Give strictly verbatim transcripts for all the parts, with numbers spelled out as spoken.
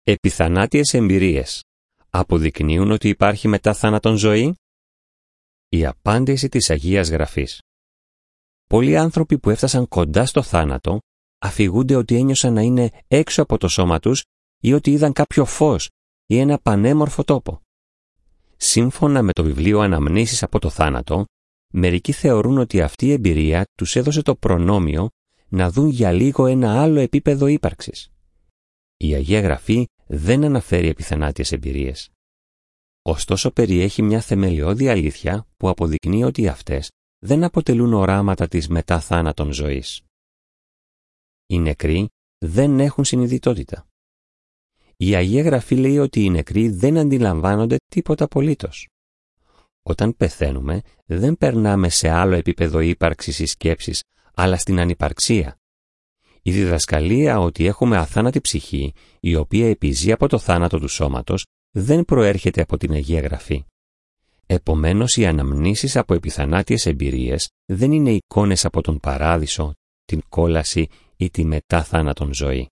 Επιθανάτιες εμπειρίες αποδεικνύουν ότι υπάρχει μετά θάνατον ζωή? Η απάντηση της Αγίας Γραφής. Πολλοί άνθρωποι που έφτασαν κοντά στο θάνατο αφηγούνται ότι ένιωσαν να είναι έξω από το σώμα τους ή ότι είδαν κάποιο φως ή ένα πανέμορφο τόπο. Σύμφωνα με το βιβλίο Αναμνήσεις από το θάνατο, μερικοί θεωρούν ότι αυτή η εμπειρία τους έδωσε το προνόμιο να δουν για λίγο ένα άλλο επίπεδο ύπαρξης. Η Αγία Γραφή δεν αναφέρει επιθανάτιες εμπειρίες. Ωστόσο περιέχει μια θεμελιώδη αλήθεια που αποδεικνύει ότι αυτές δεν αποτελούν οράματα της μετά θάνατον ζωής. Οι νεκροί δεν έχουν συνειδητότητα. Η Αγία Γραφή λέει ότι οι νεκροί δεν αντιλαμβάνονται τίποτα απολύτως. Όταν πεθαίνουμε, δεν περνάμε σε άλλο επίπεδο ύπαρξης ή σκέψης, αλλά στην ανυπαρξία. Η διδασκαλία ότι έχουμε αθάνατη ψυχή, η οποία επιζεί από το θάνατο του σώματος, δεν προέρχεται από την Αγία Γραφή. Επομένως, οι αναμνήσεις από επιθανάτιες εμπειρίες δεν είναι εικόνες από τον παράδεισο, την κόλαση ή τη μετά θάνατον ζωή.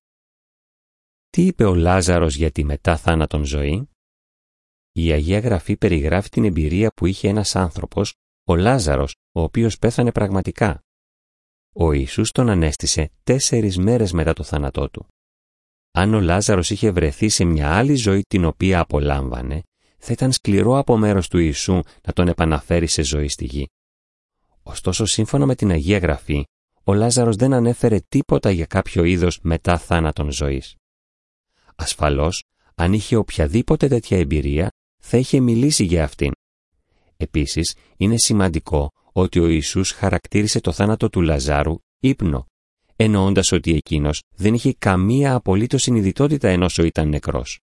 Τι είπε ο Λάζαρος για τη μετά θάνατον ζωή? Η Αγία Γραφή περιγράφει την εμπειρία που είχε ένας άνθρωπος, ο Λάζαρος, ο οποίος πέθανε πραγματικά. Ο Ιησούς τον ανέστησε τέσσερις μέρες μετά το θάνατό του. Αν ο Λάζαρος είχε βρεθεί σε μια άλλη ζωή την οποία απολάμβανε, θα ήταν σκληρό από μέρος του Ιησού να τον επαναφέρει σε ζωή στη γη. Ωστόσο, σύμφωνα με την Αγία Γραφή, ο Λάζαρος δεν ανέφερε τίποτα για κάποιο είδος μετά θάνατον ζωής. Ασφαλώς, αν είχε οποιαδήποτε τέτοια εμπειρία, θα είχε μιλήσει για αυτήν. Επίσης, είναι σημαντικό ότι ο Ιησούς χαρακτήρισε το θάνατο του Λαζάρου ύπνο, εννοώντας ότι εκείνος δεν είχε καμία απολύτως συνειδητότητα ενώ ήταν νεκρός.